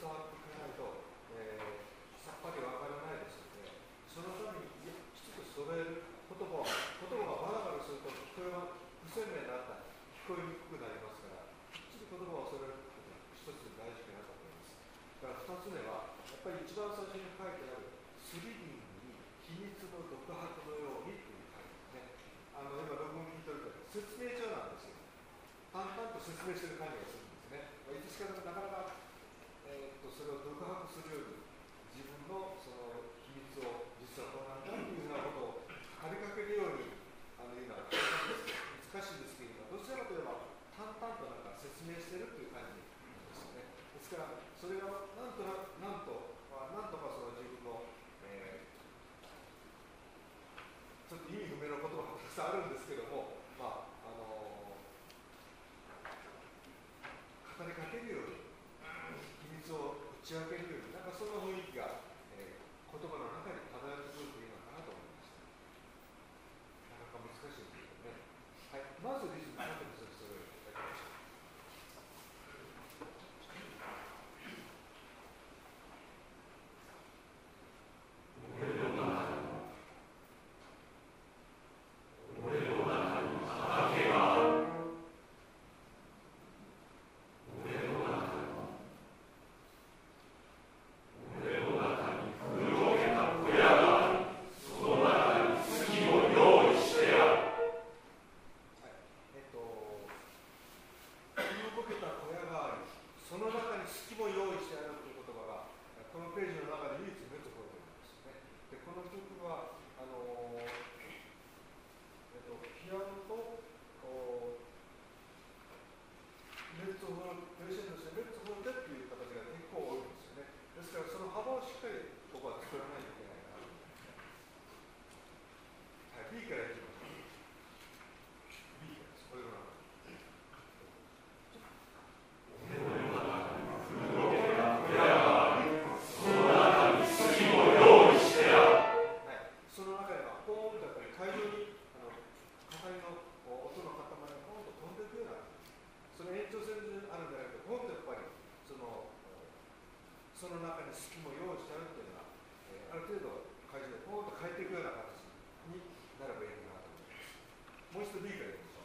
伝わっていかないと、さっぱりわからないですので、そのためにきちっと揃える言葉がバラバラすると聞こえは不鮮明になったり聞こえにくくなりますから、きっちり言葉を揃えることが一つ大事かなと思います。だから2つ目はやっぱり一番最初に書いてあるスリリングに秘密の独白のようにという書いてですね。今録音聞いてると説明書なんですよ。淡々と説明している感じがするんですね。いつしかなかなか、それを独白するように自分のその秘密を実はこうなんだというようなことを語りかけるようにいうのは難しいですけれども、どちらかといえば淡々となんか説明しているという感じですよね。ですからそれがなんとかその自分の、ちょっと意味不明な言葉がたくさんあるんですけども、語りかけるように秘密を打ち明けるように、なんかその雰囲気が、言葉の中に漂ってくるというのかなと思いました。なかなか難しいですけどね。はい、まずリズムを後にそれをやりましょう。その中に隙間を用意してあるというのは、ある程度会場でポーンと変えていくような形になればいいかなと思います。もう一度 B からいきましょう。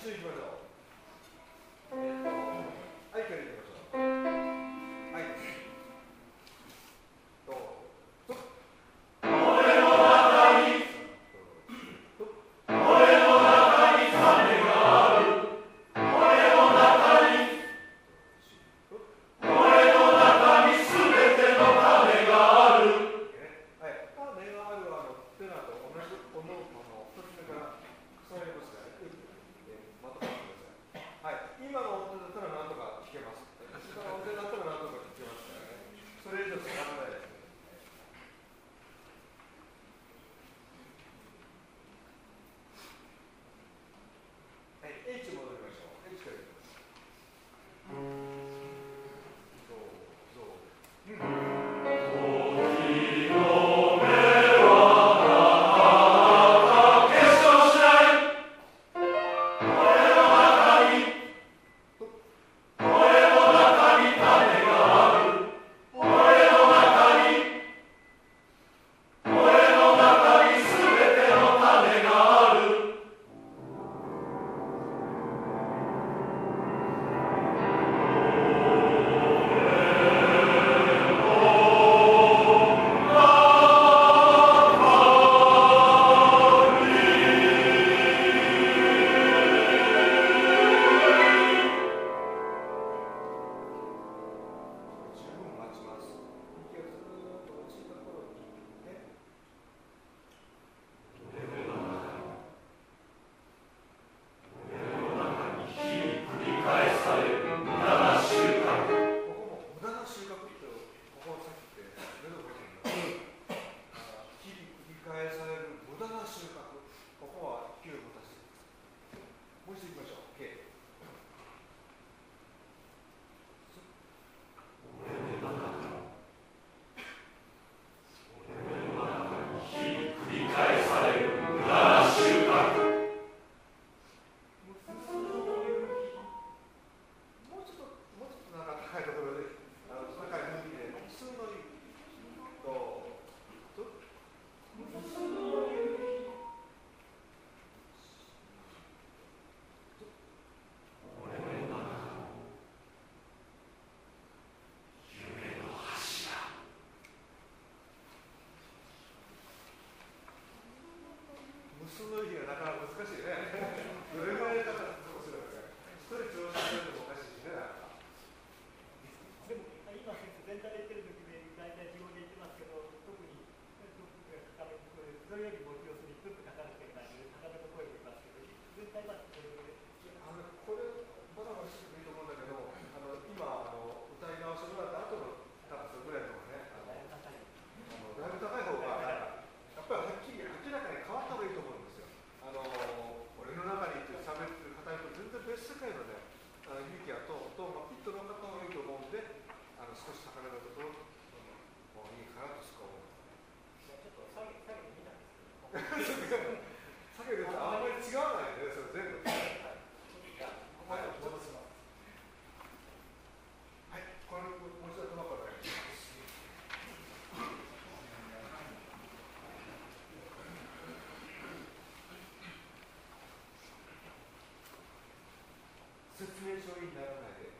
一緒に行きましょう。はいから行きましょう。はいです。どうぞ。その日がなかなか難しいね。どれぐらいだからどうするのか。一人調子になるとおかしいしね。 でも今先生全体で言ってる時で大体自分で言ってますけど、特に高めの声、それよりも要するにずっとかかるっていう感じで高めの声を言いますけど、全体はこれこれバラバラしてもいいと思うんだけど、今歌い直してもらった後の高さぐらいのね、だいぶ高い方がやっぱりはっきり明らかに変わった方がいいと思うんですよ。俺の中にっていう差別語ると全然別世界のね、響きやとピッと分かった方がいいと思うんで、少し高めのところもういいかなとしか思う。 ちょっと下げてみたんですけど。 下げるとあんまり違わないよね、それ全部。はい、戻します。はい、これもう一度頭からお願いします。説明書にならないで